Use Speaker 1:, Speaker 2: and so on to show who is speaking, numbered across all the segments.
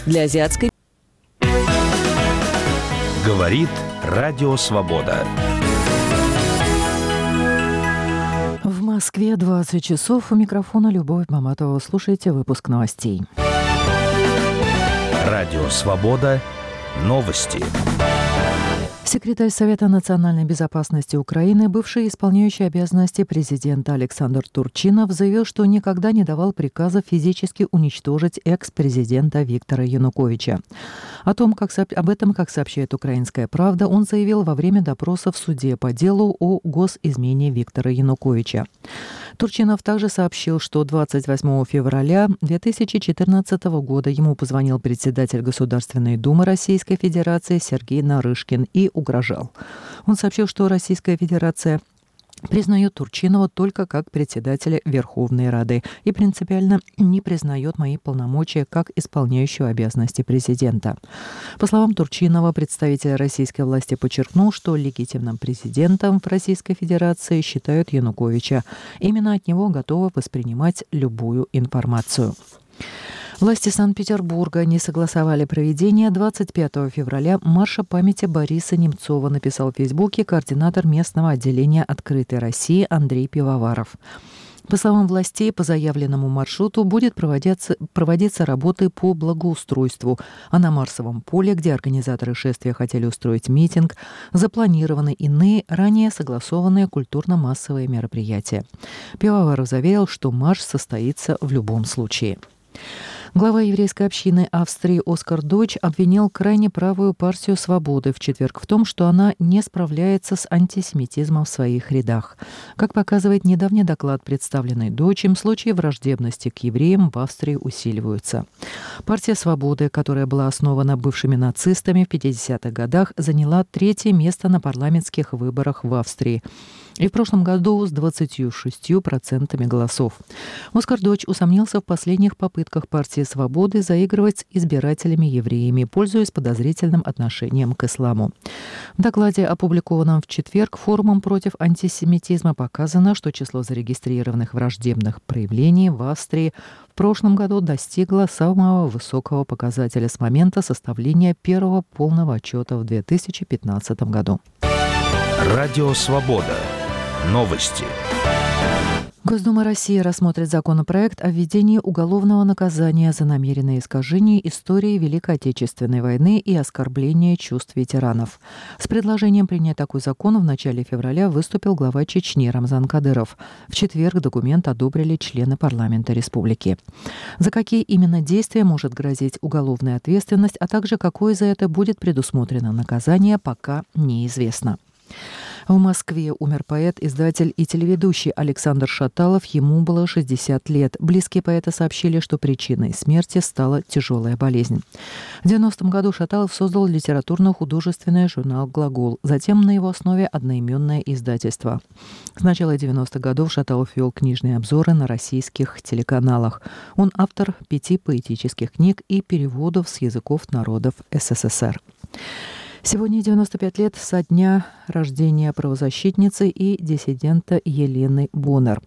Speaker 1: Для азиатской...
Speaker 2: Говорит Радио Свобода.
Speaker 3: В Москве 20 часов. У микрофона Любовь Маматова. Слушайте выпуск новостей.
Speaker 2: Радио Свобода. Новости.
Speaker 3: Секретарь Совета национальной безопасности Украины, бывший исполняющий обязанности президента Александр Турчинов, заявил, что никогда не давал приказа физически уничтожить экс-президента Виктора Януковича. Об этом, как сообщает «Украинская правда», он заявил во время допроса в суде по делу о госизмене Виктора Януковича. Турчинов также сообщил, что 28 февраля 2014 года ему позвонил председатель Государственной Думы Российской Федерации Сергей Нарышкин и угрожал. Он сообщил, что Российская Федерация признает Турчинова только как председателя Верховной Рады и принципиально не признает мои полномочия как исполняющего обязанности президента. По словам Турчинова, представитель российской власти подчеркнул, что легитимным президентом в Российской Федерации считают Януковича. Именно от него готовы воспринимать любую информацию. Власти Санкт-Петербурга не согласовали проведение 25 февраля марша памяти Бориса Немцова, написал в Фейсбуке координатор местного отделения «Открытой России» Андрей Пивоваров. По словам властей, по заявленному маршруту будет проводиться работы по благоустройству, а на Марсовом поле, где организаторы шествия хотели устроить митинг, запланированы иные, ранее согласованные культурно-массовые мероприятия. Пивоваров заверил, что марш состоится в любом случае. Глава еврейской общины Австрии Оскар Дойч обвинил крайне правую партию «Свободы» в четверг в том, что она не справляется с антисемитизмом в своих рядах. Как показывает недавний доклад, представленный Дойчем, случаи враждебности к евреям в Австрии усиливаются. Партия «Свободы», которая была основана бывшими нацистами в 50-х годах, заняла 3-е место на парламентских выборах в Австрии. И в прошлом году с 26% голосов. Оскар Дойч усомнился в последних попытках партии «Свободы» заигрывать с избирателями-евреями, пользуясь подозрительным отношением к исламу. В докладе, опубликованном в четверг, форумом против антисемитизма показано, что число зарегистрированных враждебных проявлений в Австрии в прошлом году достигло самого высокого показателя с момента составления первого полного отчета в 2015 году.
Speaker 2: Радио Свобода. Новости.
Speaker 3: Госдума России рассмотрит законопроект о введении уголовного наказания за намеренное искажение истории Великой Отечественной войны и оскорбление чувств ветеранов. С предложением принять такой закон в начале февраля выступил глава Чечни Рамзан Кадыров. В четверг документ одобрили члены парламента республики. За какие именно действия может грозить уголовная ответственность, а также какое за это будет предусмотрено наказание, пока неизвестно. В Москве умер поэт, издатель и телеведущий Александр Шаталов. Ему было 60 лет. Близкие поэта сообщили, что причиной смерти стала тяжелая болезнь. В 90-м году Шаталов создал литературно-художественный журнал «Глагол». Затем на его основе одноименное издательство. С начала 90-х годов Шаталов вел книжные обзоры на российских телеканалах. Он автор 5 поэтических книг и переводов с языков народов СССР. Сегодня 95 лет со дня рождения правозащитницы и диссидента Елены Боннер.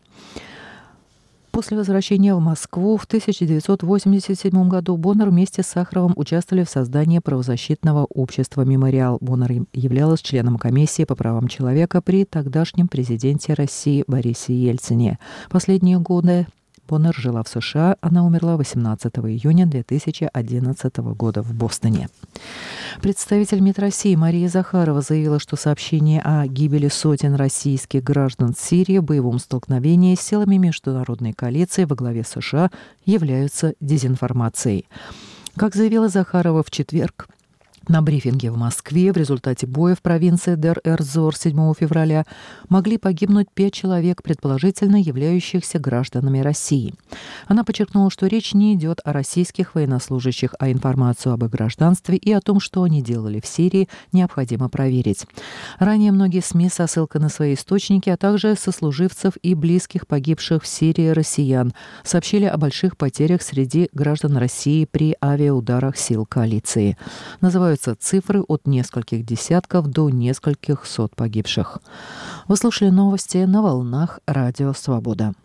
Speaker 3: После возвращения в Москву в 1987 году Боннер вместе с Сахаровым участвовали в создании правозащитного общества «Мемориал». Боннер являлась членом комиссии по правам человека при тогдашнем президенте России Борисе Ельцине. Последние годы Боннер жила в США. Она умерла 18 июня 2011 года в Бостоне. Представитель МИД России Мария Захарова заявила, что сообщения о гибели сотен российских граждан в Сирии в боевом столкновении с силами международной коалиции во главе США являются дезинформацией. Как заявила Захарова в четверг, на брифинге в Москве в результате боя в провинции Дер-эз-Зор 7 февраля могли погибнуть 5 человек, предположительно являющихся гражданами России. Она подчеркнула, что речь не идет о российских военнослужащих, а информацию об их гражданстве и о том, что они делали в Сирии, необходимо проверить. Ранее многие СМИ со ссылкой на свои источники, а также сослуживцев и близких погибших в Сирии россиян сообщили о больших потерях среди граждан России при авиаударах сил коалиции. Называют цифры от нескольких десятков до нескольких сот погибших. Вы слушали новости на волнах Радио Свобода.